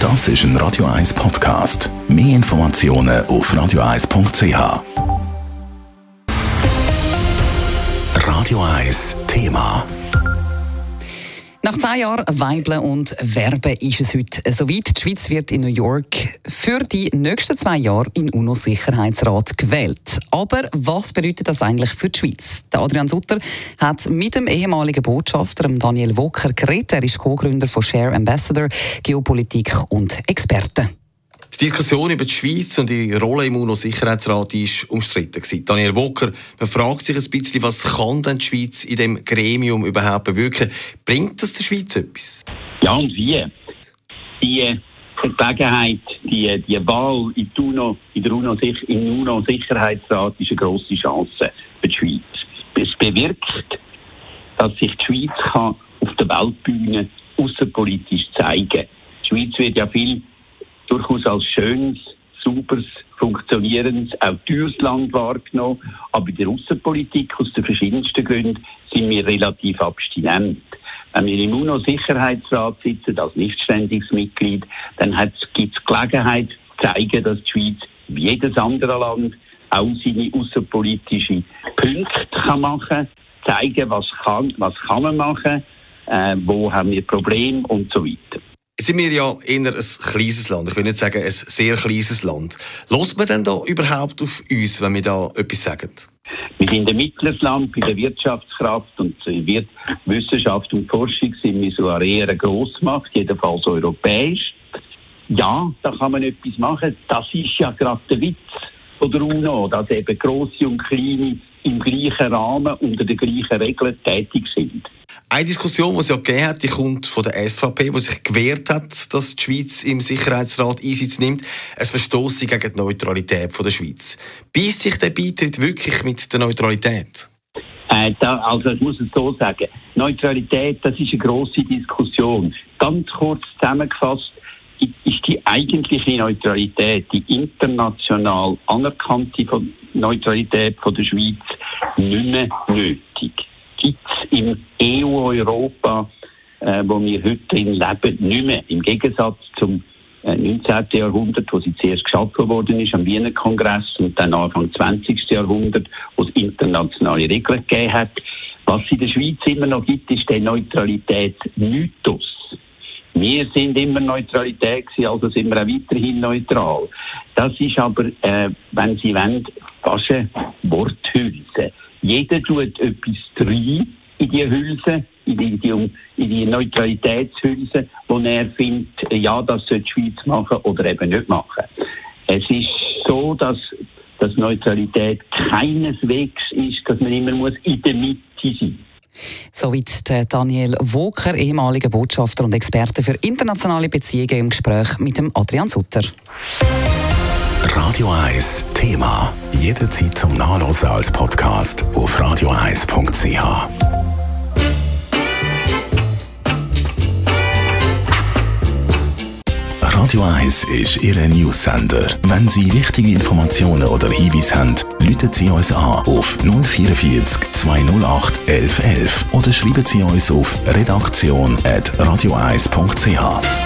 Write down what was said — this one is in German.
Das ist ein Radio 1 Podcast. Mehr Informationen auf radio1.ch. Radio 1 Thema. Nach 10 Jahren Weibeln und Werben ist es heute soweit. Die Schweiz wird in New York für die nächsten 2 Jahre in den UNO-Sicherheitsrat gewählt. Aber was bedeutet das eigentlich für die Schweiz? Der Adrian Sutter hat mit dem ehemaligen Botschafter Daniel Woker geredet. Er ist Co-Gründer von Share Ambassador, Geopolitik und Experte. Die Diskussion über die Schweiz und ihre Rolle im UNO-Sicherheitsrat war umstritten. Daniel Woker, man fragt sich ein bisschen, was kann denn die Schweiz in diesem Gremium überhaupt bewirken? Bringt das der Schweiz etwas? Ja, und wie? Die Gelegenheit, die Wahl in der UNO-Sicherheitsrat ist eine grosse Chance für die Schweiz. Es bewirkt, dass sich die Schweiz auf der Weltbühne außenpolitisch zeigen kann. Die Schweiz wird ja durchaus als schönes, sauberes, funktionierendes, auch teures Land wahrgenommen. Aber in der Außenpolitik, aus den verschiedensten Gründen, sind wir relativ abstinent. Wenn wir im UNO-Sicherheitsrat sitzen, als nichtständiges Mitglied, dann gibt es Gelegenheit zu zeigen, dass die Schweiz, wie jedes andere Land, auch seine außenpolitischen Punkte machen kann, zeigen, was kann man machen, wo haben wir Probleme und so weiter. Jetzt sind wir ja eher ein kleines Land, ich will nicht sagen ein sehr kleines Land. Hört man denn da überhaupt auf uns, wenn wir da etwas sagen? Wir sind ein mittleres Land bei der Wirtschaftskraft und Wissenschaft und Forschung sind wir so eher eine Grossmacht, jedenfalls europäisch. Ja, da kann man etwas machen. Das ist ja gerade der Witz von der UNO, dass eben Grosse und Kleine im gleichen Rahmen unter den gleichen Regeln tätig sind. Eine Diskussion, die es ja gegeben hat, die kommt von der SVP, die sich gewehrt hat, dass die Schweiz im Sicherheitsrat Einsitz nimmt. Es verstößt gegen die Neutralität der Schweiz. Beißt sich der Beitritt wirklich mit der Neutralität? Also ich muss es so sagen, Neutralität, das ist eine grosse Diskussion. Ganz kurz zusammengefasst, ist die eigentliche Neutralität, die international anerkannte Neutralität von der Schweiz, nicht mehr nötig. Gibt es im EU-Europa, wo wir heute drin leben, nicht mehr. Im Gegensatz zum 19. Jahrhundert, wo sie zuerst geschaffen worden ist, am Wiener Kongress, und dann Anfang 20. Jahrhundert, wo es internationale Regeln gegeben hat. Was es in der Schweiz immer noch gibt, ist der Neutralität-Mythos. Wir sind immer Neutralität gewesen, also sind wir auch weiterhin neutral. Das ist aber, wenn Sie wollen, fast eine Worthülse. Jeder tut etwas rein in die Hülse, in die Neutralitätshülse, wo er findet, ja, das sollte die Schweiz machen oder eben nicht machen. Es ist so, dass Neutralität keineswegs ist, dass man immer muss in der Mitte sein muss. Soweit Daniel Woker, ehemaliger Botschafter und Experte für internationale Beziehungen, im Gespräch mit dem Adrian Sutter. Radio 1 Thema. Jederzeit zum Nachlesen als Podcast auf radio1.ch. Radio 1 ist Ihr News-Sender. Wenn Sie wichtige Informationen oder Hinweise haben, rufen Sie uns an auf 044 208 1111 oder schreiben Sie uns auf redaktion@radio1.ch.